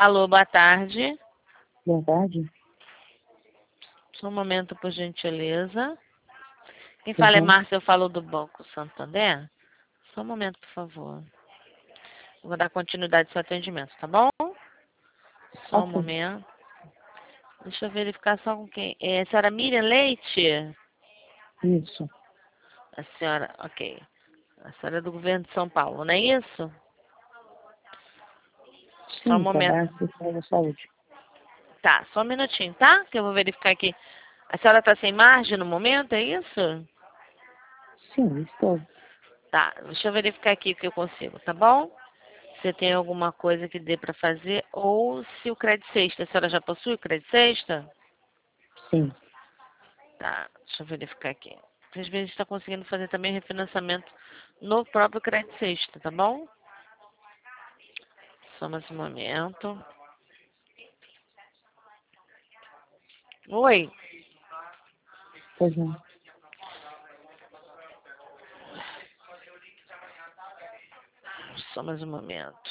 Alô, boa tarde. Boa tarde. Só um momento, por gentileza. Quem fala é Uhum. Márcia, eu falo do Banco Santander. Só um momento, por favor. Eu vou dar continuidade ao seu atendimento, tá bom? Só um Ok. momento. Deixa eu verificar só com quem. É a senhora Miriam Leite? Isso. A senhora, ok. A senhora é do governo de São Paulo, não é isso? Só um Sim, momento. trabalho com sistema da saúde. Tá, só um minutinho, tá? Que eu vou verificar aqui. A senhora tá sem margem no momento, é isso? Sim, estou. Tá, deixa eu verificar aqui o que eu consigo, tá bom? Se tem alguma coisa que dê para fazer, ou se o crédito sexta, a senhora já possui o crédito sexta? Sim. Tá, deixa eu verificar aqui. Às vezes está conseguindo fazer também refinanciamento no próprio crédito sexta, tá bom? Só mais um momento. Oi, Pois não. só mais um momento.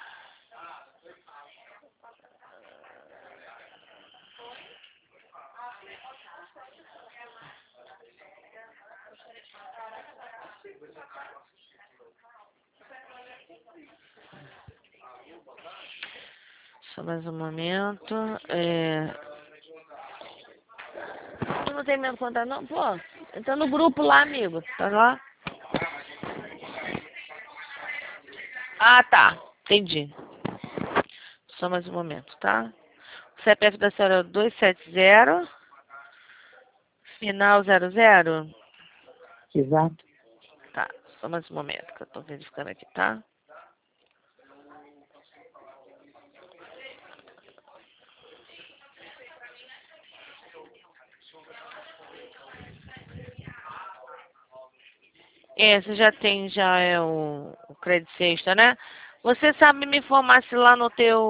Só mais um momento. Tu não tem mesmo conta não? Pô, entra no grupo lá, amigo. Tá lá? Ah, tá. Entendi. Só mais um momento, tá? O CPF da senhora é o 270, final 00. Exato. Tá, só mais um momento que eu tô verificando aqui, tá? Você já tem o crédito sexta, né? Você sabe me informar se lá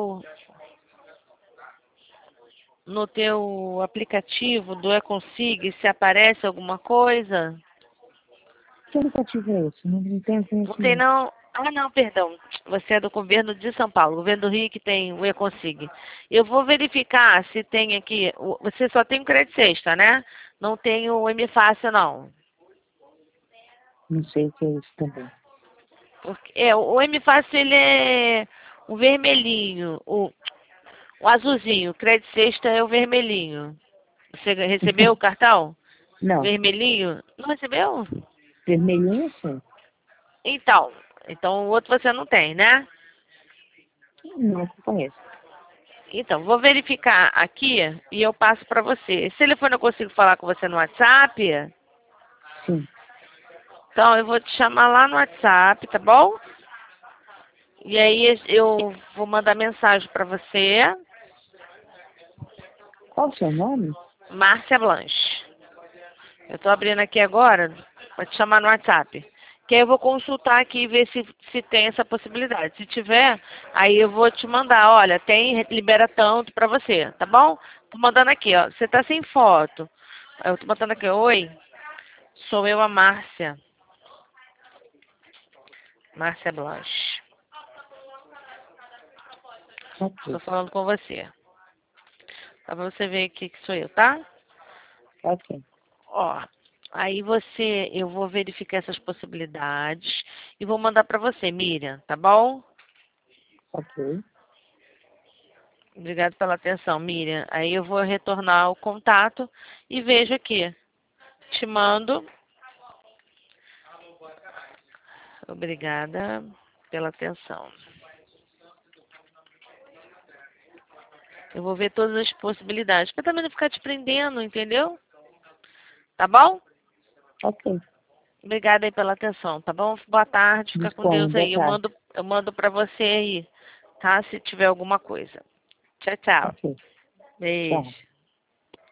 no teu aplicativo do Econsig se aparece alguma coisa? Que aplicativo é esse? Não tenho Não tem conhecimento. não. Ah, não, perdão. Você é do governo de São Paulo, governo do Rio que tem o Econsig. Eu vou verificar se tem aqui. Você só tem o crédito sexta, né? Não tem o M Fácil, não. Não sei o que é isso também. O M Fácil ele é um vermelhinho, o azulzinho. O crédito sexta é o vermelhinho. Você recebeu o cartão? Não. Vermelhinho? Não recebeu? Vermelhinho, sim. Então, o outro você não tem, né? Não conheço. Então, vou verificar aqui e eu passo para você. Esse telefone eu consigo falar com você no WhatsApp? Sim. Então, eu vou te chamar lá no WhatsApp, tá bom? E aí eu vou mandar mensagem para você, Qual o seu nome? Márcia Blanche. Eu tô abrindo aqui agora, vou te chamar no WhatsApp. Que aí eu vou consultar aqui e ver se tem essa possibilidade. Se tiver, aí eu vou te mandar, olha, libera tanto pra você, tá bom? Tô mandando aqui, ó. Você tá sem foto. Eu tô mandando aqui, oi, sou eu a Márcia. Márcia Blanche. Ok. Tô falando com você. Pra você ver aqui que sou eu, tá? Ok. Ó, aí eu vou verificar essas possibilidades e vou mandar pra você, Miriam, tá bom? Ok. Obrigado pela atenção, Miriam. Aí eu vou retornar o contato e vejo aqui. Te mando. Obrigada pela atenção. Eu vou ver todas as possibilidades, para também não ficar te prendendo, entendeu? Tá bom? Ok. Obrigada aí pela atenção, tá bom? Boa tarde, fica com Disponha. Deus Boa aí. Eu tarde. mando, eu mando para você aí, tá? Se tiver alguma coisa. Tchau, tchau. Ok. Tchau. Beijo.